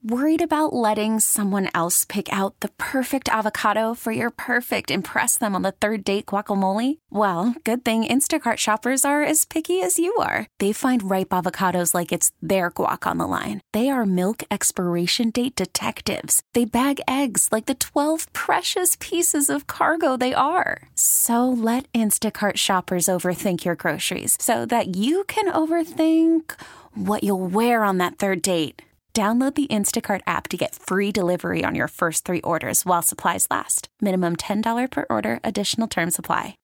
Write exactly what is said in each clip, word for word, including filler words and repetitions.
Worried about letting someone else pick out the perfect avocado for your perfect impress them on the third date guacamole? Well, good thing Instacart shoppers are as picky as you are. They find ripe avocados like it's their guac on the line. They are milk expiration date detectives. They bag eggs like the twelve precious pieces of cargo they are. So let Instacart shoppers overthink your groceries so that you can overthink what you'll wear on that third date. Download the Instacart app to get free delivery on your first three orders while supplies last. Minimum ten dollars per order. Additional terms apply.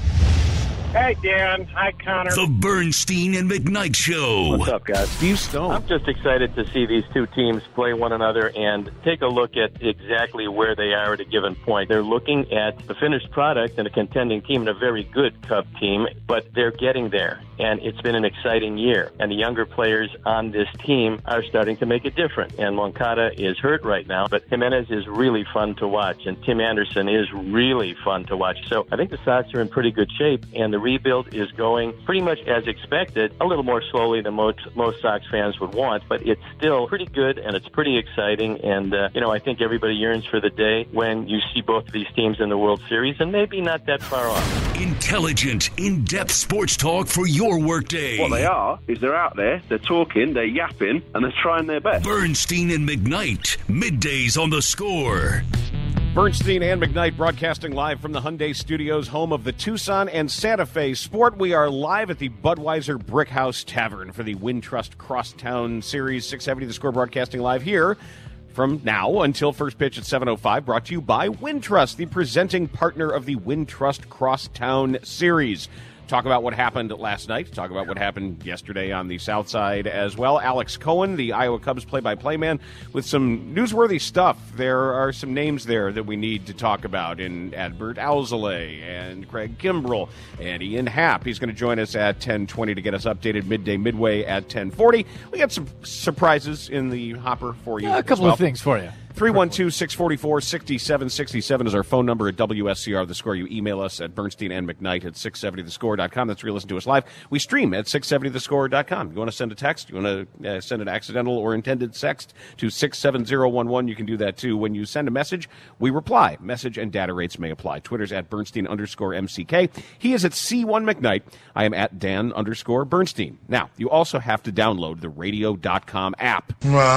Hey, Dan. Hi, Connor. The Bernstein and McKnight Show. What's up, guys? Steve Stone. I'm just excited to see these two teams play one another and take a look at exactly where they are at a given point. They're looking at the finished product and a contending team and a very good Cub team, but they're getting there. And it's been an exciting year. And the younger players on this team are starting to make a difference. And Moncada is hurt right now, but Jimenez is really fun to watch. And Tim Anderson is really fun to watch. So I think the Sox are in pretty good shape. And the rebuild is going pretty much as expected, a little more slowly than most, most Sox fans would want, but it's still pretty good and it's pretty exciting. And, uh, you know, I think everybody yearns for the day when you see both of these teams in the World Series and maybe not that far off. Intelligent, in-depth sports talk for your workday. What they are is they're out there, they're talking, they're yapping, and they're trying their best. Bernstein and McKnight, middays on The Score. Bernstein and McKnight broadcasting live from the Hyundai Studios, home of the Tucson and Santa Fe Sport. We are live at the Budweiser Brickhouse Tavern for the Wintrust Crosstown Series. six seventy The Score broadcasting live here from now until first pitch at seven oh five. Brought to you by Wintrust, the presenting partner of the Wintrust Crosstown Series. Talk about what happened last night. Talk about what happened yesterday on the South Side as well. Alex Cohen, the Iowa Cubs play-by-play man, with some newsworthy stuff. There are some names there that we need to talk about in Adbert Alzolay and Craig Kimbrell and Ian Happ. He's going to join us at ten twenty to get us updated midday midway at ten forty. We got some surprises in the hopper for you. Yeah, a couple well. of things for you. three one two, six four four, six seven six seven is our phone number at W S C R The Score. You email us at Bernstein and McKnight at six seventy the score dot com. That's where you listen to us live. We stream at six seventy the score dot com. You want to send a text? You want to uh, send an accidental or intended sext to six seven zero one one? You can do that too. When you send a message, we reply. Message and data rates may apply. Twitter's at Bernstein underscore M C K. He is at C one McKnight. I am at Dan underscore Bernstein. Now, you also have to download the radio dot com app.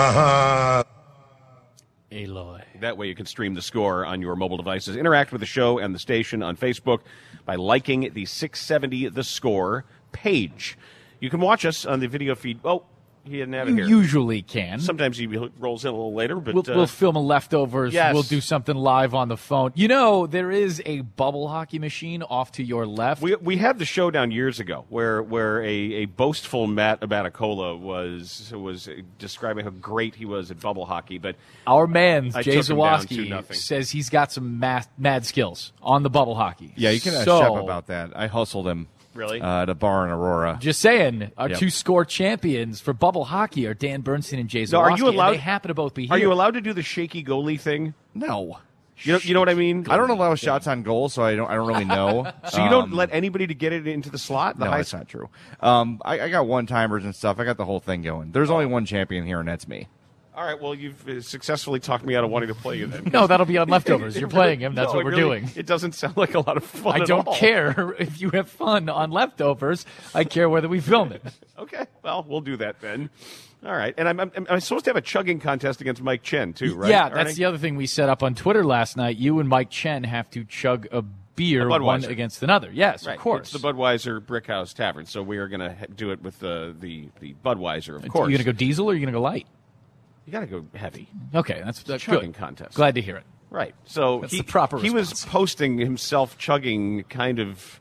Aloy. That way you can stream the Score on your mobile devices. Interact with the show and the station on Facebook by liking the six seventy The Score page. You can watch us on the video feed. Oh, he didn't have it You here. usually can. Sometimes he rolls in a little later, but We'll, uh, we'll film a leftovers. yes. We'll do something live on the phone. You know, there is a bubble hockey machine off to your left. we we had the showdown years ago where where a, a boastful Matt Abatacola was was describing how great he was at bubble hockey, but Our man, I Jay took him down two Zawoski, nothing. says he's got some math, mad skills on the bubble hockey. Yeah, you can ask so, Shep about that. I hustled him Really? uh, at a bar in Aurora. Just saying, our Yep. two score champions for bubble hockey are Dan Bernstein and Jay Zawoski. No, are you and allowed- they happen to both be here. Are you allowed to do the shaky goalie thing? No. You know, you know what I mean? I don't allow shots on goal, so I don't. I don't really know. So you don't Um, let anybody to get it into the slot? The No, high that's not true. Um, I, I got one timers and stuff. I got the whole thing going. There's only one champion here, and that's me. All right, well, you've uh, successfully talked me out of wanting to play you then. No, that'll be on leftovers. You're playing him. That's No, what it we're really- doing. It doesn't sound like a lot of fun I at don't all. care if you have fun on leftovers. I care whether we film it. Okay, well, we'll do that then. All right, and I'm, I'm, I'm supposed to have a chugging contest against Mike Chen, too, right? Yeah, Aren't that's I? the other thing we set up on Twitter last night. You and Mike Chen have to chug a beer A Budweiser. one against another. Yes, Right, of course. It's the Budweiser Brickhouse Tavern, so we are going to do it with the, the, the Budweiser, of Are course. you going to go diesel or are you going to go light? You got to go heavy. Okay, that's, that's chugging good. contest. Glad to hear it. Right. So That's he, the proper he was response. posting himself chugging kind of.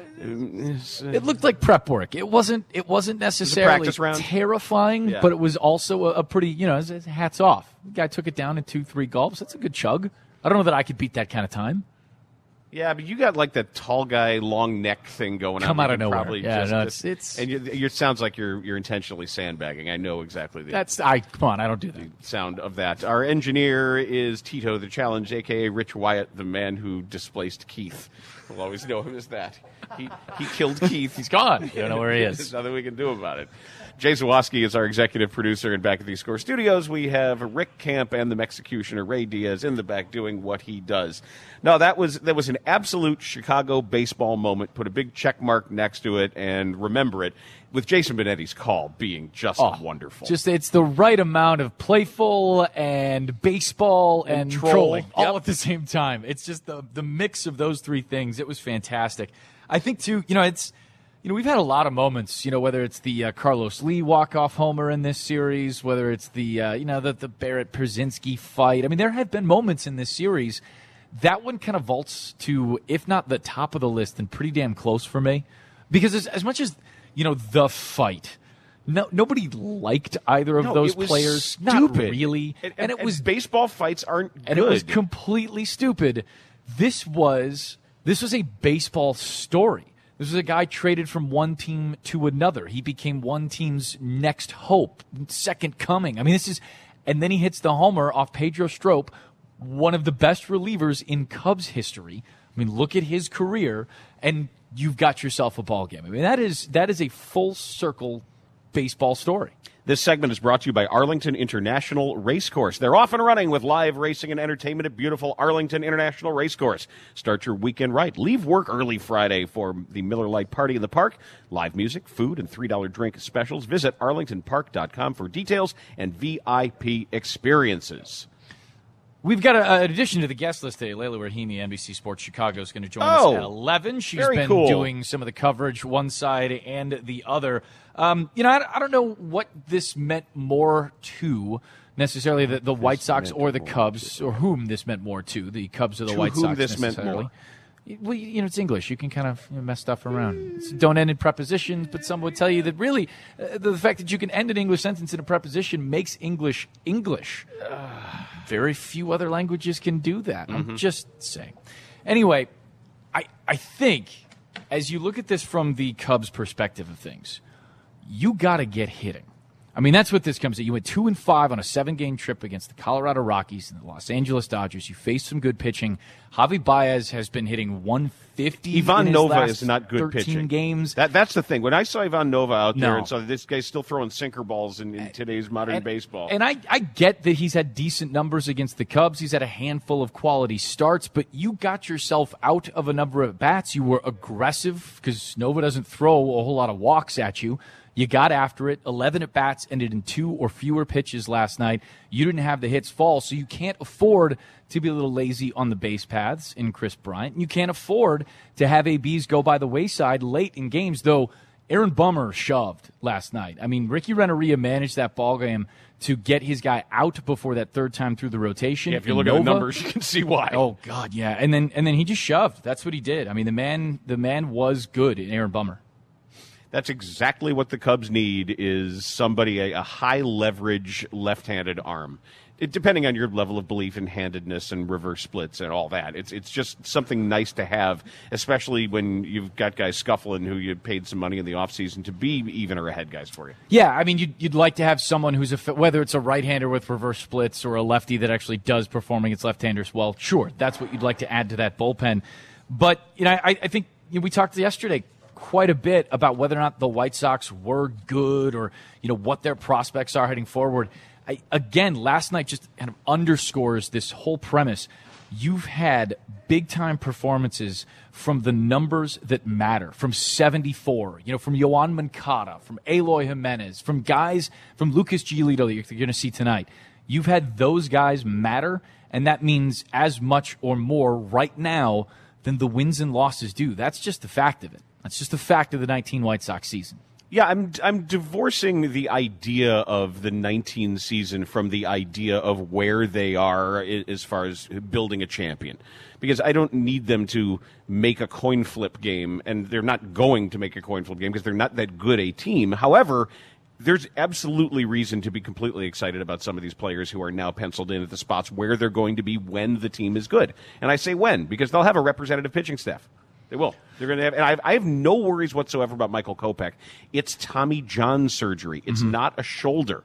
It looked like prep work. It wasn't. It wasn't necessarily practice round? terrifying, Yeah. but it was also a, a pretty. You know, it's- hats off. The guy took it down in two, three gulps. That's a good chug. I don't know that I could beat that kind of time. Yeah, but you got like that tall guy, long neck thing going on. Come where out of you nowhere. Probably Yeah, just, no, it's- it's- and you, you, it sounds like you're you're intentionally sandbagging. I know exactly the That's I. Come on, I don't do that. sound of that. Our engineer is Tito the Challenge, a k a. Rich Wyatt, the man who displaced Keith. We'll always know him as that. He he killed Keith. He's gone. You don't know where he There's is. nothing we can do about it. Jay Zawoski is our executive producer, and back at the Score Studios, we have Rick Camp and the Executioner Ray Diaz in the back doing what he does. No, that was that was an absolute Chicago baseball moment. Put a big check mark next to it and remember it, with Jason Benetti's call being just oh, wonderful. Just it's the right amount of playful and baseball and, and trolling, trolling all yep. at the same time. It's just the the mix of those three things. It was fantastic. I think too, you know, it's you know, we've had a lot of moments, you know, whether it's the uh, Carlos Lee walk-off homer in this series, whether it's the uh, you know, the the Barrett-Przinsky fight. I mean, there have been moments in this series. That one kind of vaults to, if not the top of the list, then pretty damn close for me. Because as, as much as, you know, the fight, no, nobody liked either of no, those it was players. Stupid. Not really. And, and, and it was baseball fights aren't good. And it was completely stupid. This was this was a baseball story. This was a guy traded from one team to another. He became one team's next hope, second coming. I mean, this is, and then he hits the homer off Pedro Strop, one of the best relievers in Cubs history. I mean, look at his career, and you've got yourself a ball game. I mean, that is that is a full circle baseball story. This segment is brought to you by Arlington International Racecourse. They're off and running with live racing and entertainment at beautiful Arlington International Racecourse. Start your weekend right. Leave work early Friday for the Miller Lite Party in the park. Live music, food, and three dollar drink specials. Visit arlington park dot com for details and V I P experiences. We've got a, an addition to the guest list today. Layla Rahimi, N B C Sports Chicago, is going to join oh, us at eleven. She's very been cool. doing some of the coverage, one side and the other. Um, you know, I, I don't know what this meant more to, necessarily the, the White Sox or the Cubs, to. or whom this meant more to, the Cubs or the to White whom Sox this meant more. Well, you know, it's English. You can kind of you know, mess stuff around. It's don't end in prepositions, but some would tell you that really uh, the fact that you can end an English sentence in a preposition makes English English. Uh, very few other languages can do that. Mm-hmm. I'm just saying. Anyway, I I think as you look at this from the Cubs' perspective of things, you got to get hitting. I mean, that's what this comes to. You went two and five on a seven-game trip against the Colorado Rockies and the Los Angeles Dodgers. You faced some good pitching. Javi Baez has been hitting one fifty. Ivan in his Nova last is not good thirteen pitching. Games. That that's the thing. When I saw Ivan Nova out there No. and saw that this guy's still throwing sinker balls in, in today's modern and, baseball, and I, I get that he's had decent numbers against the Cubs. He's had a handful of quality starts, but you got yourself out of a number of bats. You were aggressive because Nova doesn't throw a whole lot of walks at you. You got after it. eleven at bats, ended in two or fewer pitches last night. You didn't have the hits fall, so you can't afford to be a little lazy on the base paths in Chris Bryant. You can't afford to have A Bs go by the wayside late in games, though Aaron Bummer shoved last night. I mean, Ricky Renteria managed that ball game to get his guy out before that third time through the rotation. Yeah, if you in look Nova, at the numbers, you can see why. Oh God, yeah. And then and then he just shoved. That's what he did. I mean, the man the man was good in Aaron Bummer. That's exactly what the Cubs need, is somebody, a, a high-leverage left-handed arm. It, depending on your level of belief in handedness and reverse splits and all that. It's it's just something nice to have, especially when you've got guys scuffling who you paid some money in the offseason to be even or ahead guys for you. Yeah, I mean, you'd, you'd like to have someone who's, a, whether it's a right-hander with reverse splits or a lefty that actually does perform against left-handers well, sure, that's what you'd like to add to that bullpen. But, you know, I, I think you know, we talked yesterday quite a bit about whether or not the White Sox were good or, you know, what their prospects are heading forward. I, again, last night just kind of underscores this whole premise. You've had big-time performances from the numbers that matter, from seventy-four, you know, from Yoan Moncada, from Eloy Jimenez, from guys, from Lucas Giolito that you're going to see tonight. You've had those guys matter, and that means as much or more right now than the wins and losses do. That's just the fact of it. That's just the fact of the nineteen White Sox season. Yeah, I'm I'm divorcing the idea of the nineteen season from the idea of where they are as far as building a champion. Because I don't need them to make a coin flip game, and they're not going to make a coin flip game because they're not that good a team. However, there's absolutely reason to be completely excited about some of these players who are now penciled in at the spots where they're going to be when the team is good. And I say when, because they'll have a representative pitching staff. They will. They're going to have, and I have, I have no worries whatsoever about Michael Kopech. It's Tommy John surgery. It's mm-hmm. not a shoulder.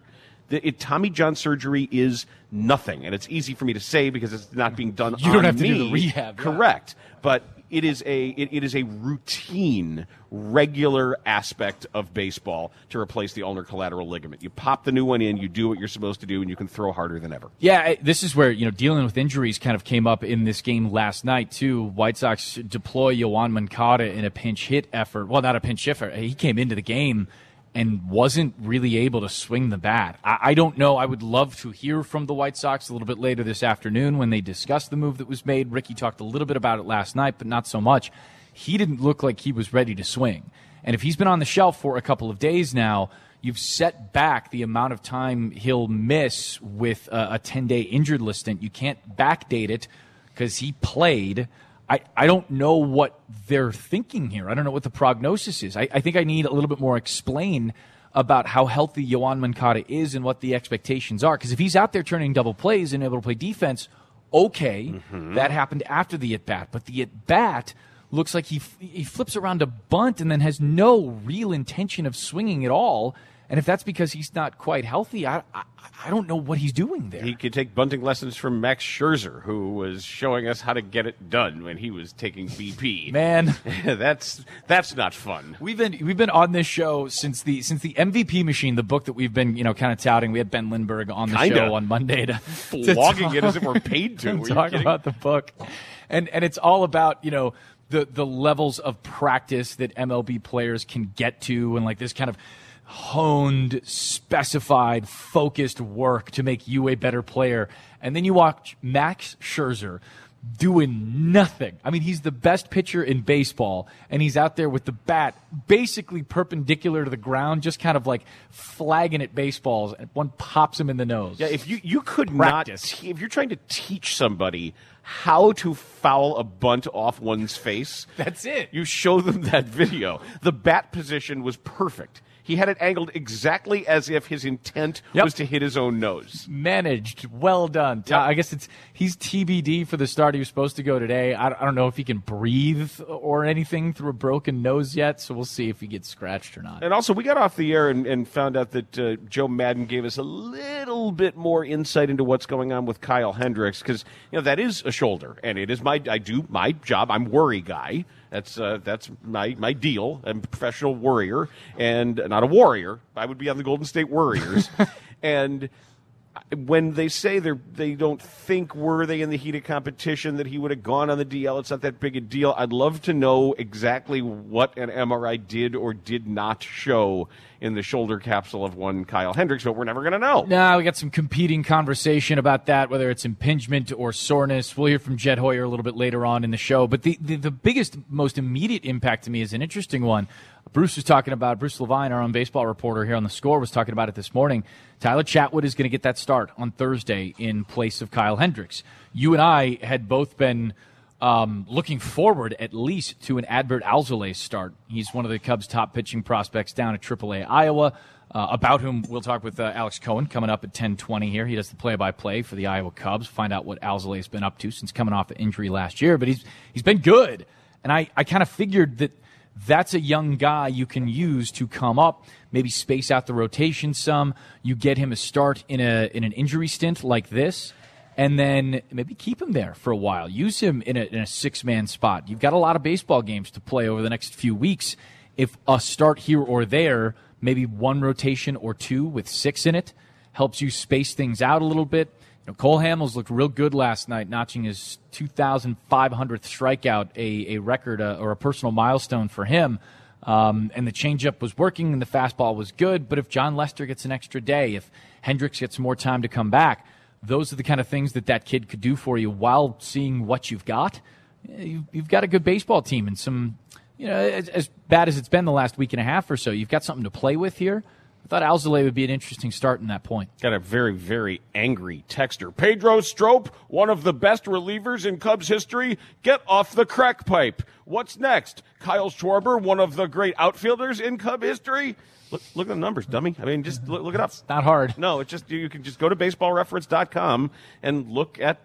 The, it, Tommy John surgery is nothing, and it's easy for me to say because it's not being done You on don't have to me. do the rehab. Yeah. Correct. But it is a it, it is a routine, regular aspect of baseball to replace the ulnar collateral ligament. You pop the new one in, you do what you're supposed to do, and you can throw harder than ever. Yeah, this is where, you know, dealing with injuries kind of came up in this game last night, too. White Sox deploy Yoan Moncada in a pinch hit effort. Well, not a pinch hitter. He came into the game and wasn't really able to swing the bat. I, I don't know. I would love to hear from the White Sox a little bit later this afternoon when they discuss the move that was made. Ricky talked a little bit about it last night, but not so much. He didn't look like he was ready to swing. And if he's been on the shelf for a couple of days now, you've set back the amount of time he'll miss with a ten-day injured list stint. You can't backdate it because he played. I, I don't know what they're thinking here. I don't know what the prognosis is. I, I think I need a little bit more explain about how healthy Yoan Moncada is and what the expectations are. Because if he's out there turning double plays and able to play defense, okay, mm-hmm. that happened after the at-bat. But the at-bat looks like he he flips around a bunt and then has no real intention of swinging at all. And if that's because he's not quite healthy, I, I I don't know what he's doing there. He could take bunting lessons from Max Scherzer, who was showing us how to get it done when he was taking B P. Man, that's that's not fun. We've been we've been on this show since the since the M V P Machine, the book that we've been you know kind of touting. We had Ben Lindbergh on the Kinda. show on Monday to flogging it as if we're paid to. Talk about the book, and and it's all about you know the the levels of practice that M L B players can get to, and like this kind of honed, specified, focused work to make you a better player. And then you watch Max Scherzer doing nothing. I mean, he's the best pitcher in baseball, and he's out there with the bat basically perpendicular to the ground, just kind of like flagging at baseballs, and one pops him in the nose. Yeah, if you, you could Practice. not, if you're trying to teach somebody how to foul a bunt off one's face, that's it. You show them that video. The bat position was perfect. He had it angled exactly as if his intent yep. was to hit his own nose. Managed. Well done. Yep. I guess it's he's T B D for the start. He was supposed to go today. I, I don't know if he can breathe or anything through a broken nose yet, so we'll see if he gets scratched or not. And also, we got off the air and, and found out that uh, Joe Madden gave us a little bit more insight into what's going on with Kyle Hendricks, because you know that is a shoulder, and it is my I do my job. I'm worry guy. That's uh, that's my, my deal. I'm a professional worrier and not a warrior. I would be on the Golden State Warriors. And when they say they they don't think were they in the heat of competition that he would have gone on the D L, it's not that big a deal. I'd love to know exactly what an M R I did or did not show in the shoulder capsule of one Kyle Hendricks, but we're never going to know. No, we got some competing conversation about that, whether it's impingement or soreness. We'll hear from Jed Hoyer a little bit later on in the show. But the, the, the biggest, most immediate impact to me is an interesting one. Bruce was talking about, Bruce Levine, our own baseball reporter here on The Score, was talking about it this morning. Tyler Chatwood is going to get that start on Thursday in place of Kyle Hendricks. You and I had both been um, looking forward at least to an Adbert Alzolay start. He's one of the Cubs' top pitching prospects down at triple A Iowa, uh, about whom we'll talk with uh, Alex Cohen coming up at ten twenty here. He does the play-by-play for the Iowa Cubs, find out what Alzolay's been up to since coming off an injury last year. But he's he's been good, and I, I kind of figured that that's a young guy you can use to come up, maybe space out the rotation some. You get him a start in a in an injury stint like this, and then maybe keep him there for a while. Use him in a, in a six-man spot. You've got a lot of baseball games to play over the next few weeks. If a start here or there, maybe one rotation or two with six in it, helps you space things out a little bit. You know, Cole Hamels looked real good last night, notching his two thousand five hundredth strikeout, a, a record uh, or a personal milestone for him. Um, and the changeup was working and the fastball was good. But if John Lester gets an extra day, if Hendricks gets more time to come back, those are the kind of things that that kid could do for you while seeing what you've got. You've, you've got a good baseball team and some, you know, as, as bad as it's been the last week and a half or so, you've got something to play with here. I thought Alzolay would be an interesting start in that point. Got a very, very angry texter. Pedro Strop, one of the best relievers in Cubs history. Get off the crack pipe. What's next? Kyle Schwarber, one of the great outfielders in Cub history. Look, look at the numbers, dummy. I mean, just look, look it up. It's not hard. No, it's just you can just go to baseball reference dot com and look at the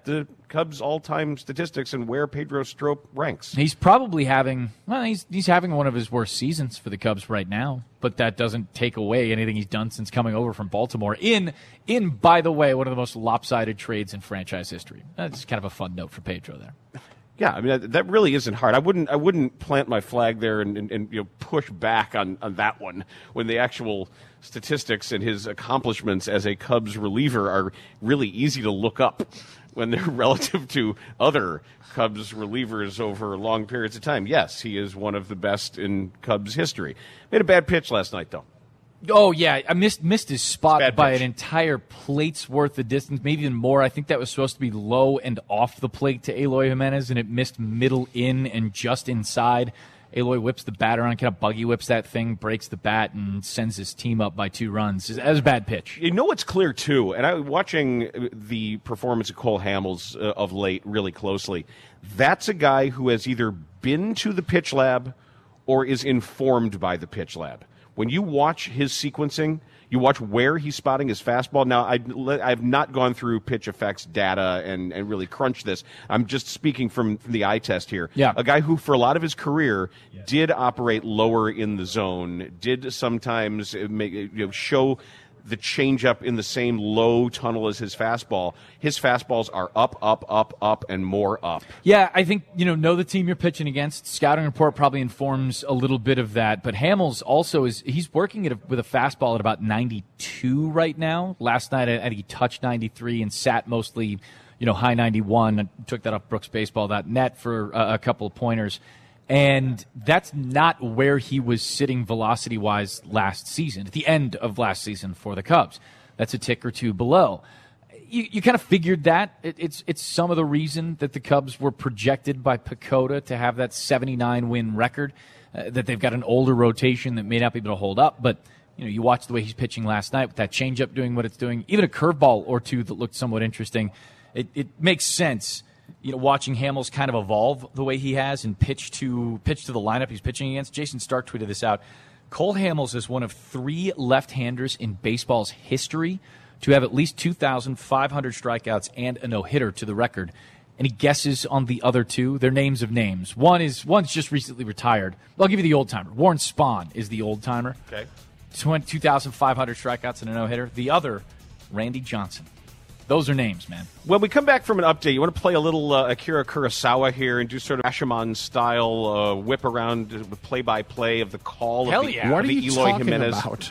Cubs all-time statistics and where Pedro Strop ranks. He's probably having well, he's he's having one of his worst seasons for the Cubs right now, but that doesn't take away anything he's done since coming over from Baltimore. In in by the way, one of the most lopsided trades in franchise history. That's kind of a fun note for Pedro there. Yeah, I mean that, that really isn't hard. I wouldn't I wouldn't plant my flag there and, and, and you know push back on, on that one when the actual statistics and his accomplishments as a Cubs reliever are really easy to look up when they're relative to other Cubs relievers over long periods of time. Yes, he is one of the best in Cubs history. Made a bad pitch last night, though. Oh, yeah. I missed missed his spot by pitch. an entire plate's worth of distance, maybe even more. I think that was supposed to be low and off the plate to Eloy Jimenez, and it missed middle in and just inside. Eloy whips the bat around, kind of buggy whips that thing, breaks the bat, and sends his team up by two runs. That was a bad pitch. You know what's clear, too, and I watching the performance of Cole Hamels uh, of late really closely, that's a guy who has either been to the pitch lab or is informed by the pitch lab. When you watch his sequencing, you watch where he's spotting his fastball. Now, I, I've not gone through pitch effects data and, and really crunched this. I'm just speaking from, from the eye test here. Yeah. A guy who, for a lot of his career, yeah. did operate lower in the zone, did sometimes make, you know, show the changeup in the same low tunnel as his fastball. His fastballs are up, up, up, up, and more up. Yeah, I think, you know, know the team you're pitching against. Scouting report probably informs a little bit of that. But Hamels also is, he's working at a, with a fastball at about ninety-two right now. Last night, I think he touched ninety-three and sat mostly, you know, high ninety-one. I took that off brooks baseball dot net for a, a couple of pointers. And that's not where he was sitting velocity-wise last season, at the end of last season for the Cubs. That's a tick or two below. You, you kind of figured that. It, it's it's some of the reason that the Cubs were projected by PECOTA to have that seventy-nine win record, uh, that they've got an older rotation that may not be able to hold up. But, you know, you watch the way he's pitching last night with that changeup doing what it's doing, even a curveball or two that looked somewhat interesting. It, it makes sense. You know, watching Hamels kind of evolve the way he has and pitch to pitch to the lineup he's pitching against. Jason Stark tweeted this out. Cole Hamels is one of three left-handers in baseball's history to have at least two thousand five hundred strikeouts and a no-hitter to the record. Any guesses on the other two? They're names of names. One is one's just recently retired. I'll give you the old-timer. Warren Spahn is the old-timer. Okay. two thousand five hundred strikeouts and a no-hitter. The other, Randy Johnson. Those are names, man. When we come back from an update, you want to play a little uh, Akira Kurosawa here and do sort of Rashomon-style uh, whip around the play-by-play of the call Hell of the, yeah. What of are the you Eloy talking Jimenez. about?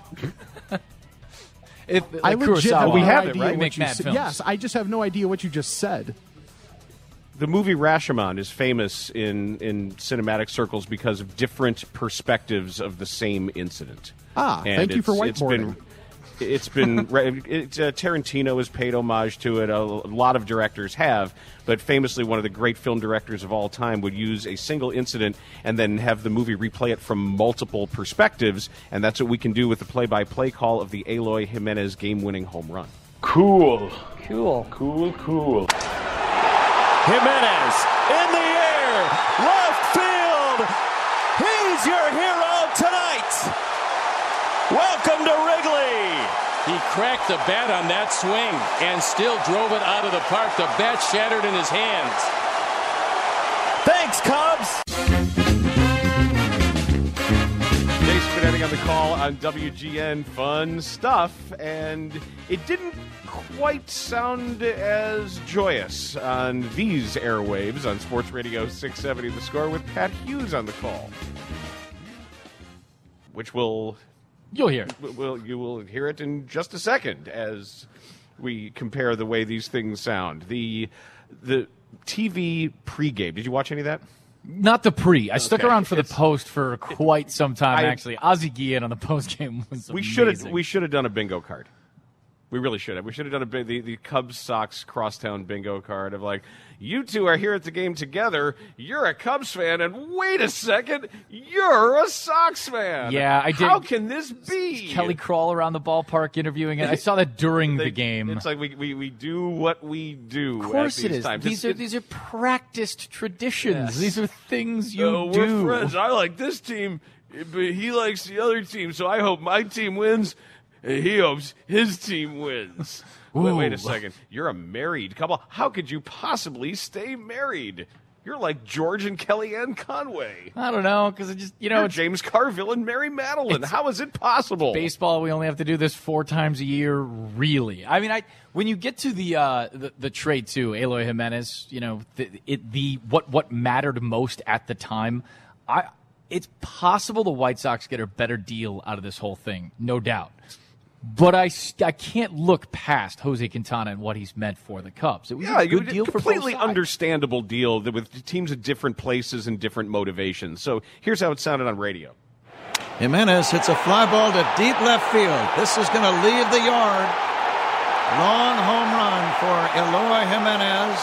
If, like I legit Kurosawa, have We no have it, idea right? what Make you mad said. films. Yes, I just have no idea what you just said. The movie Rashomon is famous in, in cinematic circles because of different perspectives of the same incident. Ah, And thank you for it's- it's been- whiteboarding. It's been it's, uh, Tarantino has paid homage to it. A, a lot of directors have, but famously, one of the great film directors of all time would use a single incident and then have the movie replay it from multiple perspectives, and that's what we can do with the play-by-play call of the Eloy Jimenez game-winning home run. Cool. Cool. Cool, cool. Jimenez in the air, left field. He's your hero tonight. Welcome to Wrigley. He cracked the bat on that swing and still drove it out of the park. The bat shattered in his hands. Thanks, Cubs. Jason Benetti on the call on W G N. Fun stuff, and it didn't quite sound as joyous on these airwaves on Sports Radio six seventy The Score with Pat Hughes on the call, which will... You'll hear. Well, you will hear it in just a second as we compare the way these things sound. The the T V pregame. Did you watch any of that? Not the pre. I stuck Okay. around for the It's- post for quite some time, I- actually. Ozzie Guillen on the post game was We should have amazing. we should have done a bingo card. We really should have. We should have done a big, the, the Cubs Sox crosstown bingo card of like, you two are here at the game together. You're a Cubs fan, and wait a second, you're a Sox fan. Yeah, I did. How can this be? Kelly Crawl around the ballpark interviewing it. I saw that during They- the game. It's like we, we, we do what we do. Of course at it these is. Times. These It's- are it's- these are practiced traditions. Yes. These are things you Oh, do. we're friends. I like this team, but he likes the other team, so I hope my team wins, and he hopes his team wins. Wait, wait a second. You're a married couple. How could you possibly stay married? You're like George and Kellyanne Conway. I don't know, because it just, you know, You're it's James Carville and Mary Madeline. How is it possible? baseball. We only have to do this four times a year, really. I mean, I when you get to the uh, the, the trade too, Eloy Jimenez, you know, the, it the what what mattered most at the time. I it's possible the White Sox get a better deal out of this whole thing, no doubt. But I, I can't look past Jose Quintana and what he's meant for the Cubs. It was yeah, a good you, deal for both completely sides. understandable deal that with teams at different places and different motivations. So here's how it sounded on radio. Jimenez hits a fly ball to deep left field. This is going to leave the yard. Long home run for Eloy Jimenez.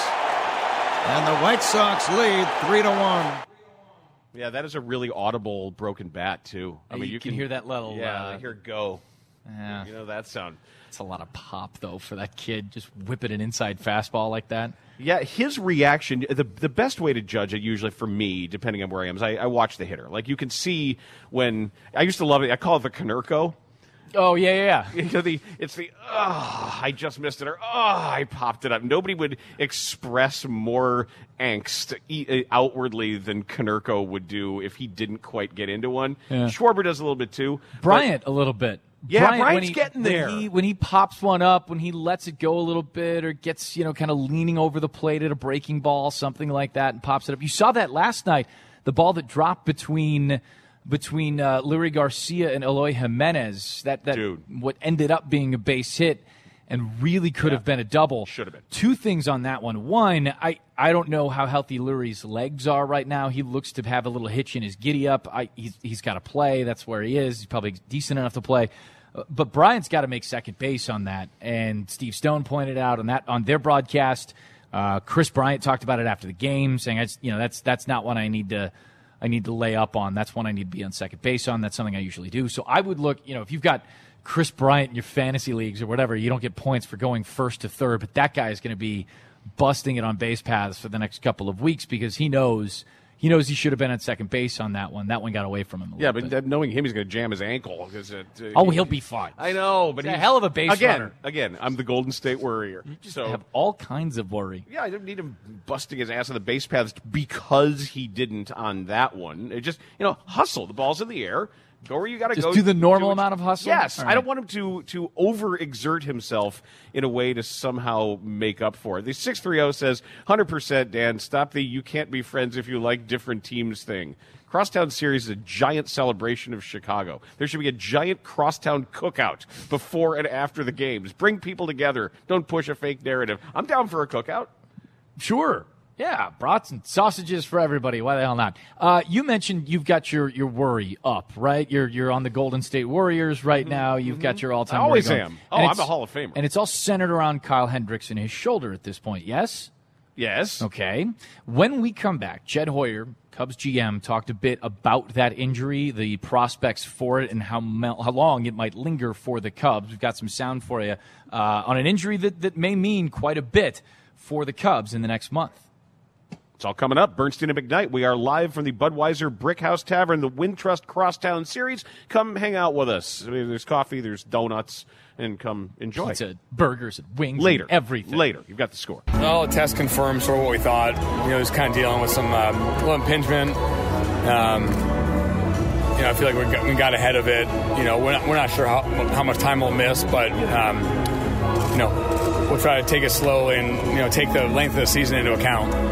And the White Sox lead three to one. Yeah, that is a really audible broken bat, too. I Yeah, mean, you you can hear that little, Yeah, uh, I hear it go. Yeah. You know that sound. It's a lot of pop, though, for that kid. Just whipping an inside fastball like that. Yeah, his reaction, the the best way to judge it, usually for me, depending on where I am, is I, I watch the hitter. Like, you can see when, I used to love it, I call it the Canerco. Oh, yeah, yeah, yeah. You know, the, it's the, oh, I just missed it, or, oh, I popped it up. Nobody would express more angst e- outwardly than Canerco would do if he didn't quite get into one. Yeah. Schwarber does a little bit, too. Bryant, a little bit. Yeah, Bryant, Bryant's when he, getting there. When he, when he pops one up, when he lets it go a little bit or gets, you know, kind of leaning over the plate at a breaking ball, something like that, and pops it up. You saw that last night, the ball that dropped between between uh, Lurie Garcia and Eloy Jimenez, that, that Dude. what ended up being a base hit and really could Yeah. have been a double. Should have been. Two things on that one. One, I, I don't know how healthy Lurie's legs are right now. He looks to have a little hitch in his giddy-up. I, he's, he's got to play. That's where he is. He's probably decent enough to play. Uh, But Bryant's got to make second base on that. And Steve Stone pointed out on that on their broadcast. Uh, Chris Bryant talked about it after the game, saying, I just, you know, that's that's not one I need to I need to lay up on. That's one I need to be on second base on. That's something I usually do. So I would look, you know, if you've got Chris Bryant in your fantasy leagues or whatever, you don't get points for going first to third, but that guy is going to be busting it on base paths for the next couple of weeks because he knows he knows he should have been at second base on that one. That one got away from him a Yeah, little but bit. knowing him, he's going to jam his ankle. 'Cause it, uh, Oh, he'll be fine. I know, but He's a he's hell of a base again, runner. Again, I'm the Golden State Warrior. You just so, have all kinds of worry. Yeah, I don't need him busting his ass on the base paths because he didn't on that one. It just, you know, hustle. The ball's in the air. Go where you got to Just go. do the normal it. amount of hustle? Yes. All I don't right. want him to to overexert himself in a way to somehow make up for it. The six three zero says, one hundred percent, Dan, stop the you can't be friends if you like different teams thing. Crosstown Series is a giant celebration of Chicago. There should be a giant Crosstown cookout before and after the games. Bring people together. Don't push a fake narrative. I'm down for a cookout. Sure. Yeah, brats and sausages for everybody. Why the hell not? Uh, you mentioned you've got your, your worry up, right? You're you're on the Golden State Warriors right now. You've got your all-time I always worry going. am. Oh, And I'm it's- a Hall of Famer. And it's all centered around Kyle Hendricks and his shoulder at this point, yes? Yes. Okay. When we come back, Jed Hoyer, Cubs G M, talked a bit about that injury, the prospects for it, and how mel- how long it might linger for the Cubs. We've got some sound for you uh, on an injury that, that may mean quite a bit for the Cubs in the next month. It's all coming up. Bernstein and McKnight. We are live from the Budweiser Brick House Tavern, the Wintrust Crosstown Series. Come hang out with us. I mean, there's coffee, there's donuts, and come enjoy. Pizza, burgers, and wings, Later. and everything. Later. You've got the score. Well, the test confirmed sort of what we thought. You know, just kind of dealing with some um, little impingement. Um, you know, I feel like we got, we got ahead of it. You know, we're not, we're not sure how, how much time we'll miss, but, um, you know, we'll try to take it slowly and, you know, take the length of the season into account.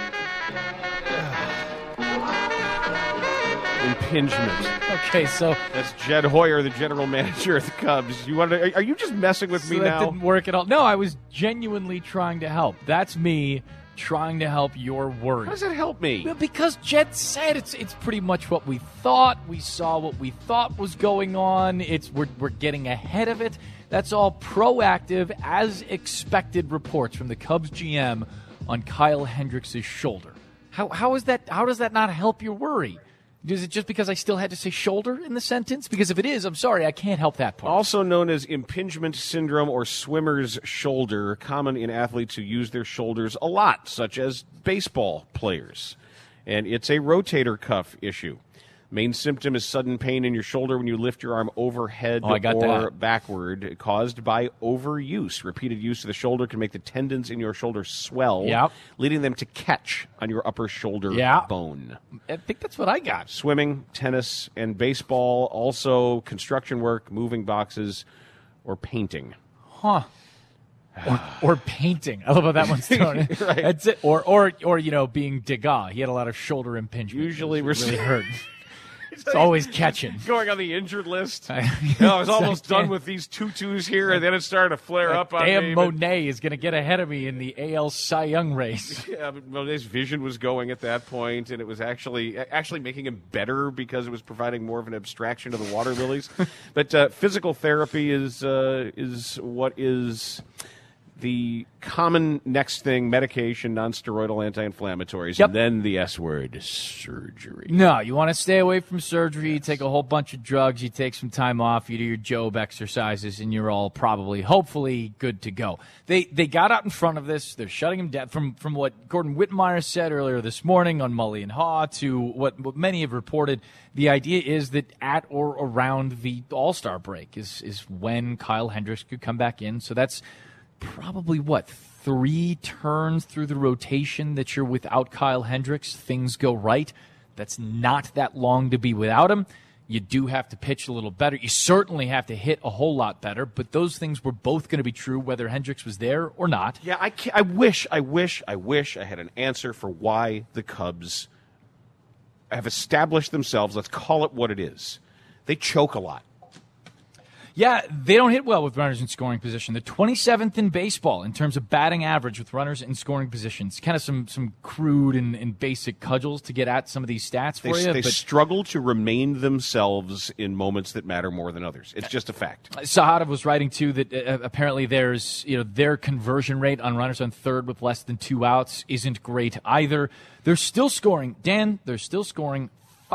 Impingement. Okay, so that's Jed Hoyer, the general manager of the Cubs. You want to? Are you just messing with so me that now? didn't work at all. No, I was genuinely trying to help. That's me trying to help your worry. How does that help me? Well, because Jed said it's it's pretty much what we thought. We saw what we thought was going on. It's we're we're getting ahead of it. That's all proactive, as expected reports from the Cubs G M on Kyle Hendricks' shoulder. How how is that? How does that not help your worry? Is it just because I still had to say shoulder in the sentence? Because if it is, I'm sorry, I can't help that part. Also known as impingement syndrome or swimmer's shoulder, common in athletes who use their shoulders a lot, such as baseball players. And it's a rotator cuff issue. Main symptom is sudden pain in your shoulder when you lift your arm overhead oh, I got or that. backward, caused by overuse. Repeated use of the shoulder can make the tendons in your shoulder swell, yep. leading them to catch on your upper shoulder yep. bone. I think that's what I got. Swimming, tennis, and baseball. Also, construction work, moving boxes, or painting. Huh. Or, or painting. I love how that one's thrown in. Right. That's it. Or, or, or, you know, being Degas. He had a lot of shoulder impingement. Usually we're really hurt. It's always catching. Going on the injured list. I, you know, I was almost done with these tutus here, and then it started to flare up on damn me. Damn Monet is going to get ahead of me in the A L Cy Young race. Yeah, but Monet's vision was going at that point, and it was actually actually making him better because it was providing more of an abstraction to the water lilies. But uh, physical therapy is uh, is what is the common next thing: medication, non-steroidal anti-inflammatories, yep. and then the S word, surgery. No, you want to stay away from surgery. You take a whole bunch of drugs. You take some time off. You do your Job exercises, and you're all probably, hopefully, good to go. They they got out in front of this. They're shutting him down. From from what Gordon Whitmire said earlier this morning on Mully and Haw to what, what many have reported, the idea is that at or around the All-Star break is is when Kyle Hendricks could come back in. So that's probably, what, three turns through the rotation that you're without Kyle Hendricks. Things go right. That's not that long to be without him. You do have to pitch a little better. You certainly have to hit a whole lot better, but those things were both going to be true whether Hendricks was there or not. Yeah, I, can't, I wish, I wish, I wish I had an answer for why the Cubs have established themselves. Let's call it what it is. They choke a lot. Yeah, they don't hit well with runners in scoring position. They're twenty-seventh in baseball in terms of batting average with runners in scoring positions. Kind of some some crude and, and basic cudgels to get at some of these stats for they, you. They but struggle to remain themselves in moments that matter more than others. It's just a fact. Sahadov was writing, too, that uh, apparently there's, you know, their conversion rate on runners on third with less than two outs isn't great either. They're still scoring. Dan, they're still scoring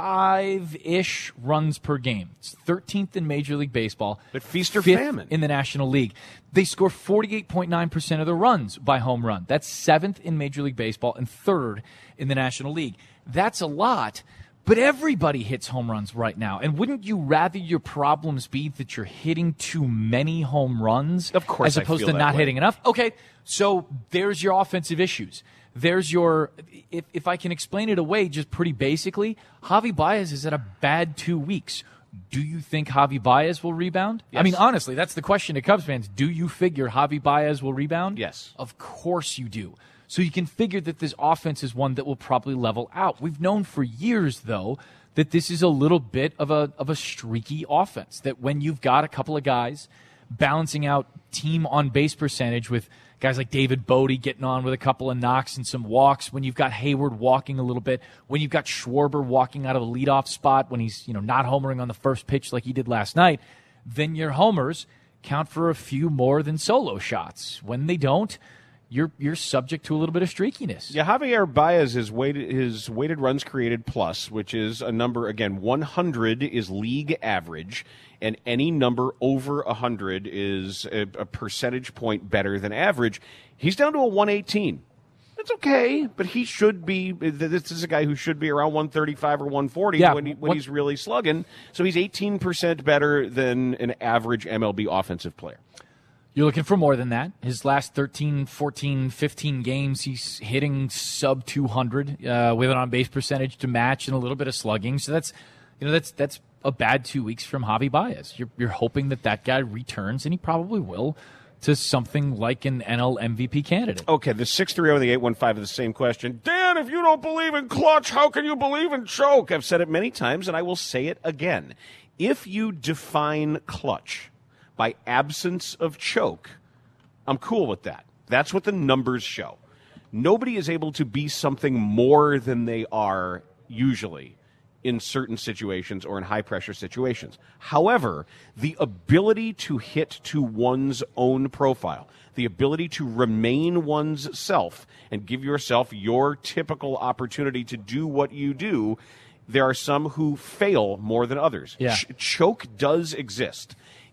five-ish runs per game. It's thirteenth in Major League Baseball. But feast or fifth famine in the National League. They score forty-eight point nine percent of their runs by home run. That's seventh in Major League Baseball and third in the National League. That's a lot, but everybody hits home runs right now. And wouldn't you rather your problems be that you're hitting too many home runs of course, as opposed I feel to that not way. hitting enough? Okay, so there's your offensive issues. There's your, if, if I can explain it away just pretty basically, Javi Baez is at a bad two weeks. Do you think Javi Baez will rebound? Yes. I mean, honestly, that's the question to Cubs fans. Do you figure Javi Baez will rebound? Yes. Of course you do. So you can figure that this offense is one that will probably level out. We've known for years, though, that this is a little bit of a of a streaky offense, that when you've got a couple of guys balancing out team on-base percentage with guys like David Bodie getting on with a couple of knocks and some walks, when you've got Hayward walking a little bit, when you've got Schwarber walking out of a leadoff spot when he's, you know, not homering on the first pitch like he did last night, then your homers count for a few more than solo shots. When they don't, you're you're subject to a little bit of streakiness. Yeah, Javier Baez is weighted, his weighted runs created plus, which is a number, again, one hundred is league average, and any number over one hundred is a, a percentage point better than average. He's down to a one eighteen. That's okay, but he should be, this is a guy who should be around one thirty-five or one forty yeah, when, he, when what, he's really slugging. So he's eighteen percent better than an average M L B offensive player. You're looking for more than that. His last thirteen, fourteen, fifteen games, he's hitting sub two hundred uh, with an on-base percentage to match and a little bit of slugging. So that's, you know, that's that's a bad two weeks from Javi Baez. You're you're hoping that that guy returns, and he probably will, to something like an N L M V P candidate. Okay, the six three zero and the eight one five are the same question. Dan, if you don't believe in clutch, how can you believe in choke? I've said it many times, and I will say it again. If you define clutch by absence of choke, I'm cool with that. That's what the numbers show. Nobody is able to be something more than they are usually in certain situations or in high-pressure situations. However, the ability to hit to one's own profile, the ability to remain one's self and give yourself your typical opportunity to do what you do, there are some who fail more than others. Yeah. Ch- choke does exist.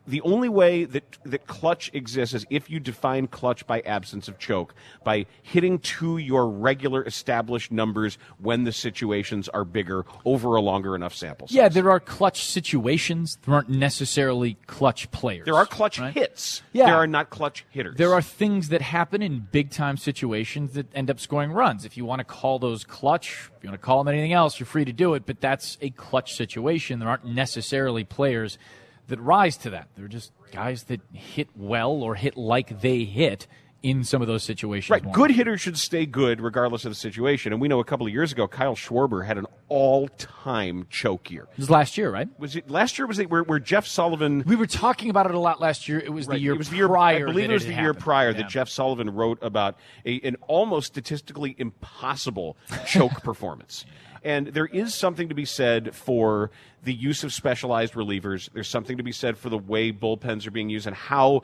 the only way that that clutch exists is if you define clutch by absence of choke, by hitting to your regular established numbers when the situations are bigger over a longer enough sample size. Yeah, there are clutch situations. There aren't necessarily clutch players. There are clutch right? hits. Yeah. There are not clutch hitters. There are things that happen in big-time situations that end up scoring runs. If you want to call those clutch, if you want to call them anything else, you're free to do it, but that's a clutch situation. There aren't necessarily players that rise to that. They're just guys that hit well or hit like they hit in some of those situations. Right. More. Good hitters should stay good regardless of the situation. And we know a couple of years ago, Kyle Schwarber had an all-time choke year. It was last year, right? Was it last year? Was it where, where Jeff Sullivan? We were talking about it a lot last year. It was right. the year it was the year prior. I believe it was the year happened. prior yeah. that Jeff Sullivan wrote about a, an almost statistically impossible choke performance. And there is something to be said for the use of specialized relievers. There's something to be said for the way bullpens are being used and how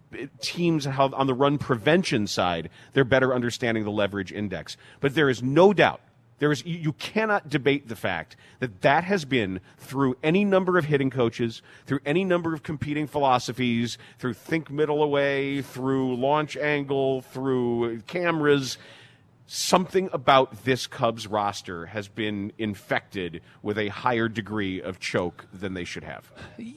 teams, how on the run prevention side, they're better understanding the leverage index. But there is no doubt, there is you cannot debate the fact that that has been through any number of hitting coaches, through any number of competing philosophies, through think middle away, through launch angle, through cameras. Something about this Cubs roster has been infected with a higher degree of choke than they should have.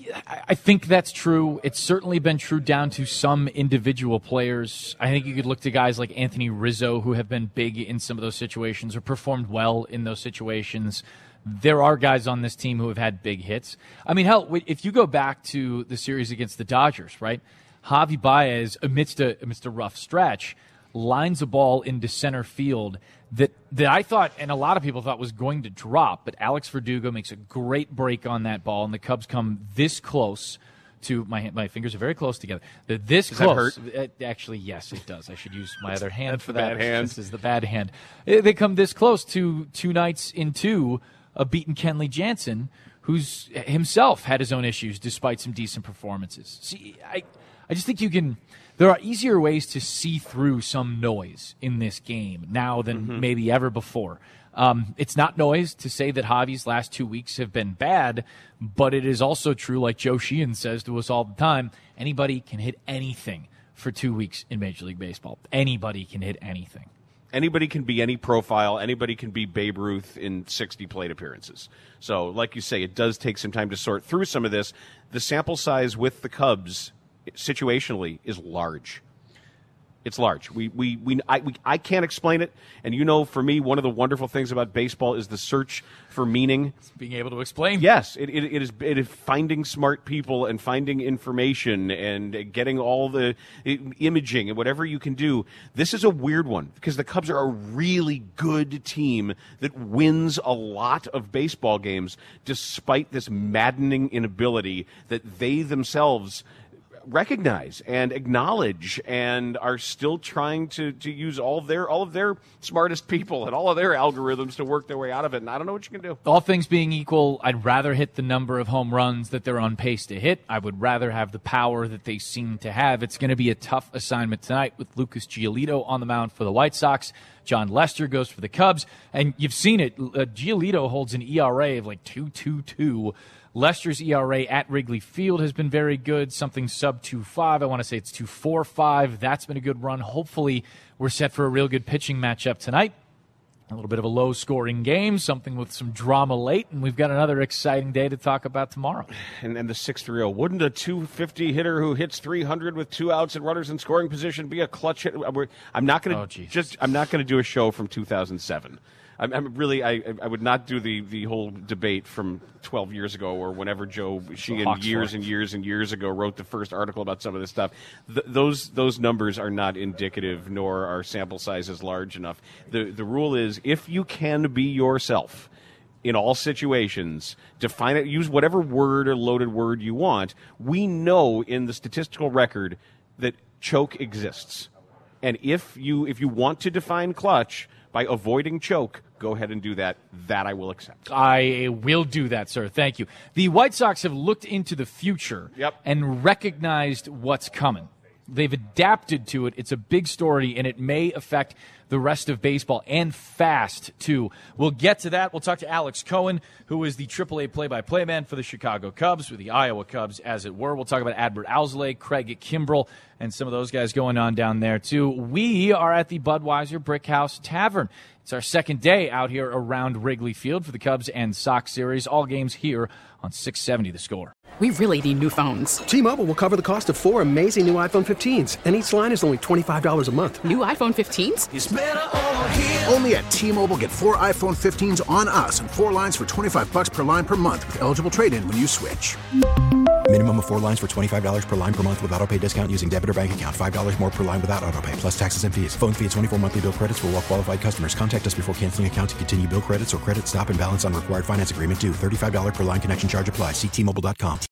I think that's true. It's certainly been true down to some individual players. I think you could look to guys like Anthony Rizzo who have been big in some of those situations or performed well in those situations. There are guys on this team who have had big hits. I mean, hell, if you go back to the series against the Dodgers, right? Javi Baez, amidst a, amidst a rough stretch, lines a ball into center field that that I thought, and a lot of people thought was going to drop, but Alex Verdugo makes a great break on that ball, and the Cubs come this close to, my my fingers are very close together. They're this does close. That hurt? Uh, actually, yes, it does. I should use my other hand That's for the that. bad hand. This is the bad hand. Uh, They come this close to two nights into a beaten Kenley Jansen, who's himself had his own issues despite some decent performances. See, I, I just think you can. There are easier ways to see through some noise in this game now than Mm-hmm. maybe ever before. Um, it's not noise to say that Javi's last two weeks have been bad, but it is also true, like Joe Sheehan says to us all the time, anybody can hit anything for two weeks in Major League Baseball. Anybody can hit anything. Anybody can be any profile. Anybody can be Babe Ruth in sixty plate appearances. So, like you say, it does take some time to sort through some of this. The sample size with the Cubs situationally is large. It's large. We we we I we, I can't explain it. And you know, for me, one of the wonderful things about baseball is the search for meaning. It's being able to explain. Yes, it, it, it is. It is finding smart people and finding information and getting all the imaging and whatever you can do. This is a weird one because the Cubs are a really good team that wins a lot of baseball games, despite this maddening inability that they themselves recognize and acknowledge and are still trying to, to use all of their all of their smartest people and all of their algorithms to work their way out of it. And I don't know what you can do. All things being equal, I'd rather hit the number of home runs that they're on pace to hit. I would rather have the power that they seem to have. It's going to be a tough assignment tonight with Lucas Giolito on the mound for the White Sox. John Lester goes for the Cubs. And you've seen it. Uh, Giolito holds an E R A of like two two two. Lester's E R A at Wrigley Field has been very good, something sub two point five. I want to say it's two point four five. That's been a good run. Hopefully, we're set for a real good pitching matchup tonight. A little bit of a low-scoring game, something with some drama late, and we've got another exciting day to talk about tomorrow. And and the six three oh. Wouldn't a two fifty hitter who hits three hundred with two outs and runners in scoring position be a clutch hit? I'm not going to oh, just. I'm not going to do a show from two thousand seven. I'm, I'm really. I I would not do the, the whole debate from twelve years ago or whenever Joe Sheehan years and years and years ago wrote the first article about some of this stuff. Th- those those numbers are not indicative, nor are sample sizes large enough. The the rule is if you can be yourself in all situations, define it, use whatever word or loaded word you want. We know in the statistical record that choke exists, and if you if you want to define clutch by avoiding choke, go ahead and do that. That I will accept. I will do that, sir. Thank you. The White Sox have looked into the future yep. and recognized what's coming. They've adapted to it. It's a big story, and it may affect the rest of baseball, and fast, too. We'll get to that. We'll talk to Alex Cohen, who is the triple A play-by-play man for the Chicago Cubs, or the Iowa Cubs, as it were. We'll talk about Adbert Alzolay, Craig Kimbrell, and some of those guys going on down there, too. We are at the Budweiser Brick House Tavern. It's our second day out here around Wrigley Field for the Cubs and Sox series. All games here on six seventy The Score. We really need new phones. T-Mobile will cover the cost of four amazing new iPhone fifteens, and each line is only twenty-five dollars a month. New iPhone fifteens? It's better over here. Only at T-Mobile, get four iPhone fifteens on us and four lines for twenty-five dollars per line per month with eligible trade-in when you switch. Minimum of four lines for twenty-five dollars per line per month with autopay discount using debit or bank account. five dollars more per line without autopay, plus taxes and fees. Phone fee at twenty-four monthly bill credits for well-qualified customers. Contact us before canceling account to continue bill credits or credit stop and balance on required finance agreement due. thirty-five dollars per line connection charge applies. See T Mobile dot com.